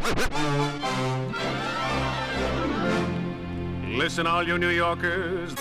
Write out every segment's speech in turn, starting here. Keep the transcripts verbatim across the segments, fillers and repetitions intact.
Listen, all you New Yorkers.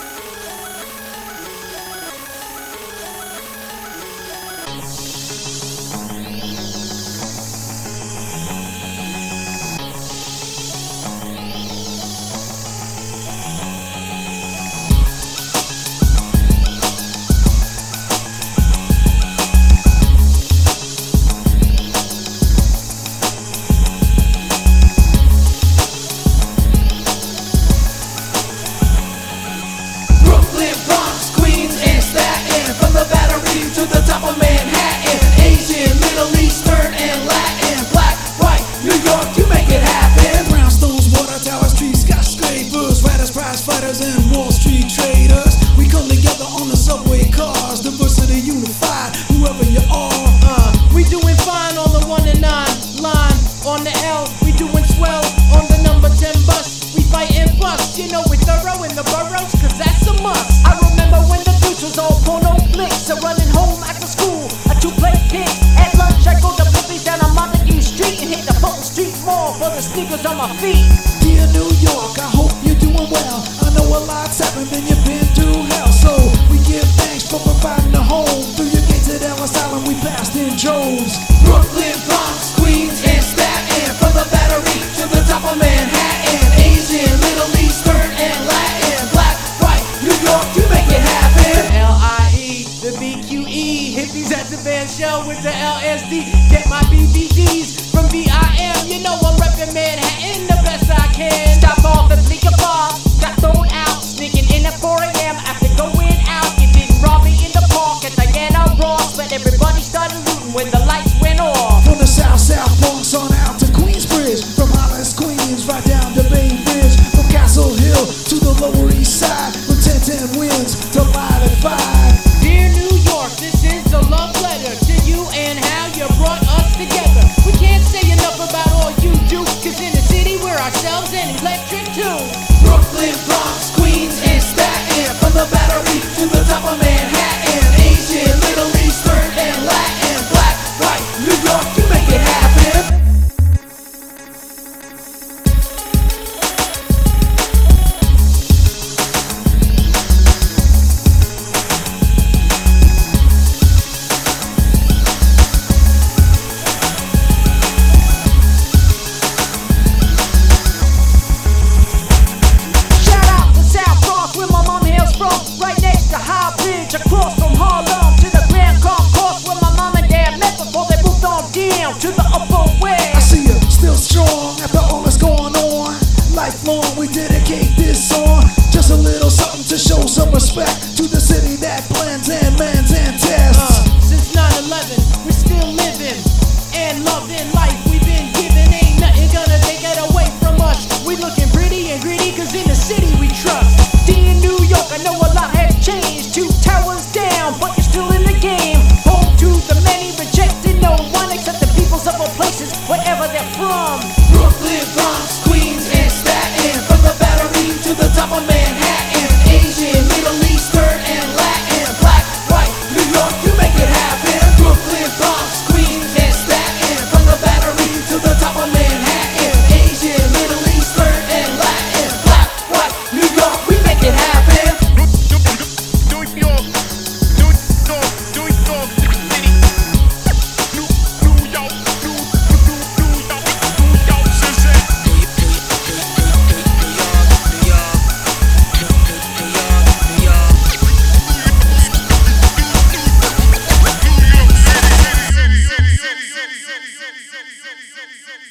And Wall Street traders, we come together on the subway cars. Diversity unified, whoever you are. Uh, we doing fine on the one and nine line. On the L, we doing swell on the number ten bus. We fighting bust, you know we thorough in the boroughs, cause that's a must. I remember when the dudes was all porno flicks, so running home after school, a two-play kick. At lunch, I go to Blippi's down on Montague Street and hit the Fulton Street Mall for the sneakers on my feet. Dear New York, I hope you're doing well. I know a lot's happened and you've been through hell, so we give thanks for providing a home. Through your gates at Ellis Island, we passed in droves. Brooklyn, Bronx, Queens, and Staten, from the Battery to the top of Manhattan. Asian, Middle Eastern, and Latin. Black, white, New York, you make it happen. L I E, the B Q E, hippies at the band show with the L S D. Get my B V Ds from V I M, you know I'm reppin' Manhattan the best I can. Stop off at Bleecker Bar, got thrown out, sneaking in at four A M after going out. You didn't rob me in the park at Diana Ross, but everybody started looting when the lights went off. From the South, South Bronx on out to Queensbridge, from Hollis, Queens, right down to Bay Bridge, from Castle Hill to the Lower East Side, from ten ten winds to Light at five. Dear New York, this is a love letter to you and how you brought us together. We can't say enough about all you do, cause in the city we're ourselves and electric too. Brooklyn, Bronx, Queens, and Staten, from the Battery to the top of Manhattan. Asian, Middle Eastern, and Latin. Black, white, New York, you make it happen. Across from Harlem to the Grand Concourse, where my mom and dad met before they moved on down to the Upper West. I see you still strong after all that's going on. Lifelong, we dedicate this song. Just a little something to show some respect to the city that blends and mends and tests. Uh, since nine eleven, we're still living and loving life we've been given. Ain't nothing gonna take it away from us. We looking pretty and gritty, cause in the city we trust. Dear New York, I know a lot has changed. Two towers down, but you're still in the game. Home to the many, rejected no one except the peoples of all places, wherever they're from. Brooklyn, Bronx, Queens, and Staten, from the Battery to the top of Manhattan. Asian, Middle Eastern, and Latin. Black, white, New York, you make it happen. Brooklyn, Bronx, Queens, and Staten, from the Battery to the top of Manhattan. Asian, Middle Eastern, and Latin. Black, white, New York, we make it happen. City, city, city, city, city, city, city, city, city.